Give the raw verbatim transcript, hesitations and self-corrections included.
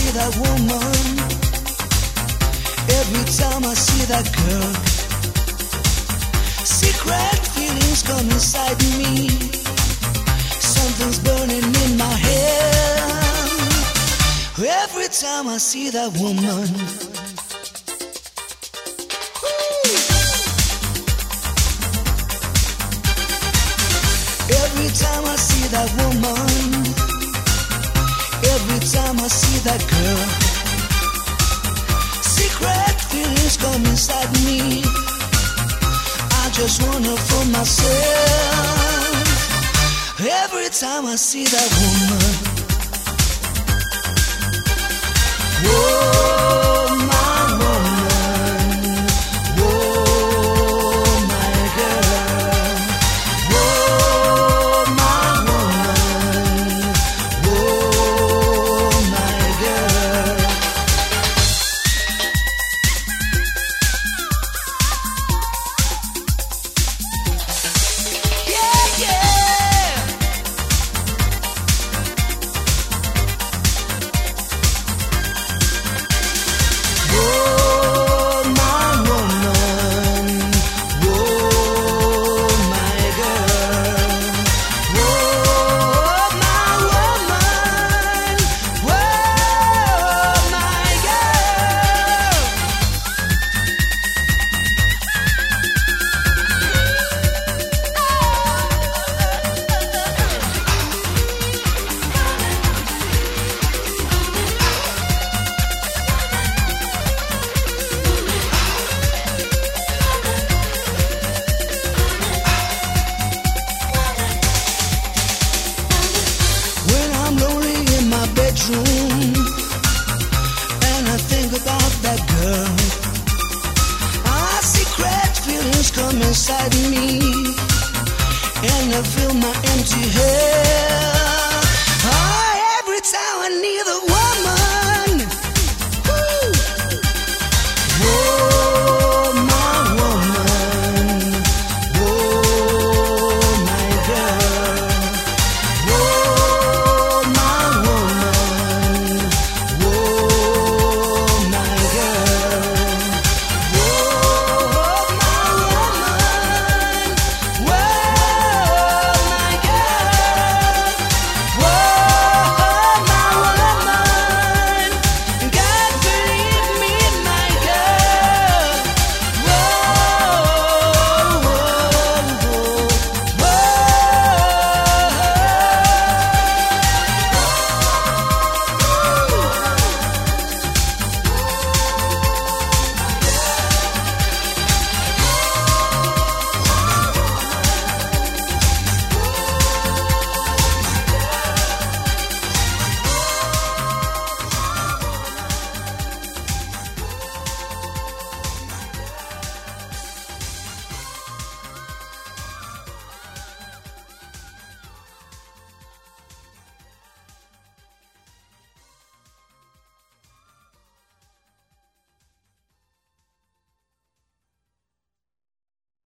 see that woman, every time I see that girl, secret feelings come inside me. Something's burning in my head every time I see that woman. Every time I see that woman, every time I see that girl, secret feelings come inside me. I just want her for myself. Every time I see that woman.